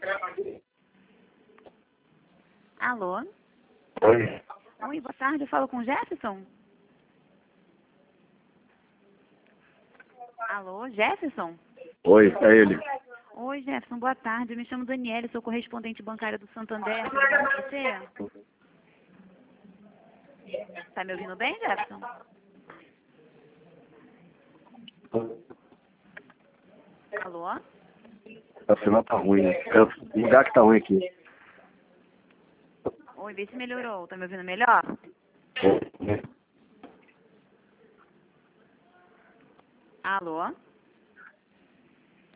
Alô? Oi. Oi, boa tarde. Eu falo com o Jefferson? Alô, Jefferson? Oi, é ele. Oi, Jefferson, boa tarde. Eu me chamo Daniela, sou correspondente bancária do Santander. Tudo bom com você? Tá me ouvindo bem, Jefferson? Alô? A sinal tá ruim. O lugar que tá ruim aqui. Oi, vê se melhorou. Tá me ouvindo melhor? Alô?